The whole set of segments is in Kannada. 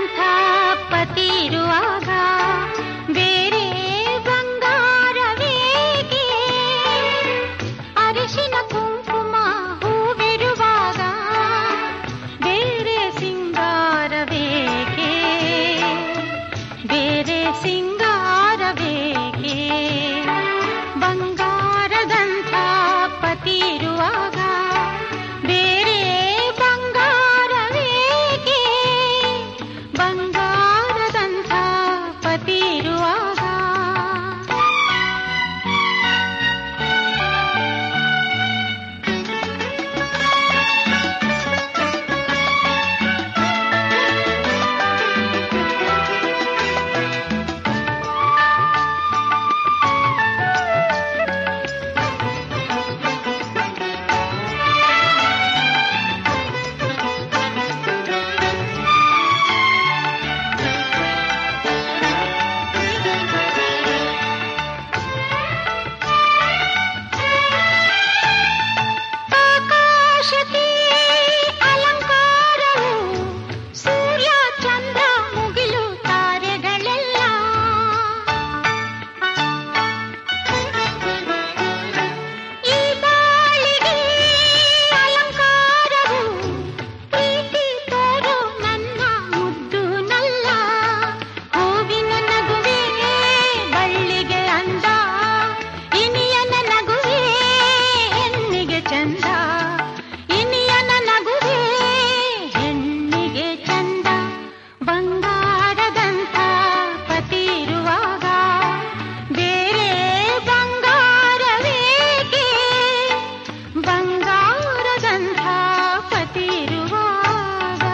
ಪತಿ ಇರುವಾಗ ಬೇರೆ ಬಂಗಾರವೇಕೆ? ಅರಿಶಿನ ಕುಂಕುಮ ಹೂವಿರುವಾಗ ಬೇರೆ ಸಿಂಗಾರವೇಕೆ? ಬೇರೆ ಸಿಂಗಾರವೇಕೆ? ಬಂಗಾರದಂಥ ಪತಿ ಇರುವಾಗ ಬೇರೆ ಬಂಗಾರವೇಕೆ? ಬಂಗಾರದಂಥ ಪತಿ ಇರುವಾಗ. ಆಕಾಶಕ್ಕೆ ಅಲಂಕಾರವು ಸೂರ್ಯ ಚಂದ್ರ ಮುಗಿಲು ತಾರೆಗಳೆಲ್ಲ. ಈ ಬಾಳಿಗೆ ಅಲಂಕಾರವು ಪ್ರೀತಿ ತೋರೋ ನನ್ನ ಮುದ್ದು ನಲ್ಲ. ಹೂವಿನ ನಗುವೆ ಬಳ್ಳಿಗೆ ಅಂದ, ಇನಿಯನ ನಗುವೆ ಹೆಣ್ಣಿಗೆ ಚಂದ. ಇನಿಯನ ನಗುವೆ ಹೆಣ್ಣಿಗೆ ಚಂದ. ಬಂಗಾರದಂಥ ಪತಿ ಇರುವಾಗ ಬೇರೆ ಬಂಗಾರವೇಕೆ? ಬಂಗಾರದಂಥ ಪತಿ ಇರುವಾಗ.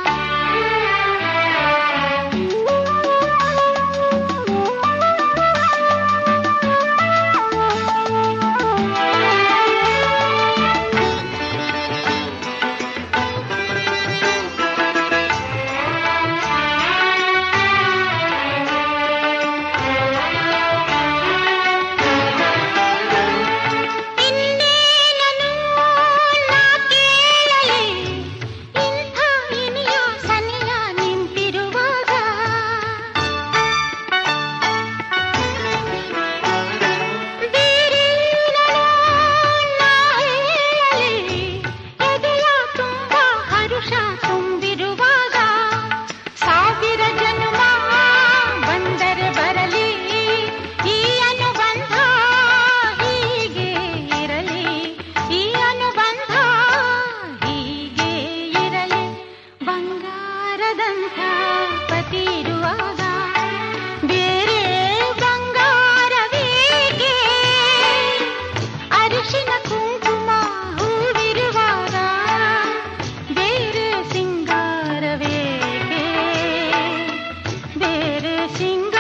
ಇನ್ನೇನನು ನಾ ಕೇಳಲಿ, ಇಂಥ ಇನಿಯ ಸನಿಯ ನಿಂತಿರುವಾಗ. ಬೇರೇನನು ನಾ ಹೇಳಲಿ, ಎದೆಯ ತುಂಬ ಹರುಷ ತುಂಬಿರುವಾಗ. ಸಾವಿರ ಜನ್ಮ ಬಂದರೆ ಬರಲಿ, ಈ ಅನುಬಂಧ ಹೀಗೆ ಇರಲಿ. ಈ ಅನುಬಂಧ ಹೀಗೆ ಇರಲಿ. ಬಂಗಾರದಂಥ ಪತಿ ಇರುವಾಗ ಬೇರೆ ಬಂಗಾರವೇಕೆ? ಅರಿಶಿನ ಕುಂಕುಮ ಹೂವಿರುವಾಗ ಬೇರೆ ಸಿಂಗಾರವೇಕೆ? ಬೇರೆ ಸಿಂಗಾರ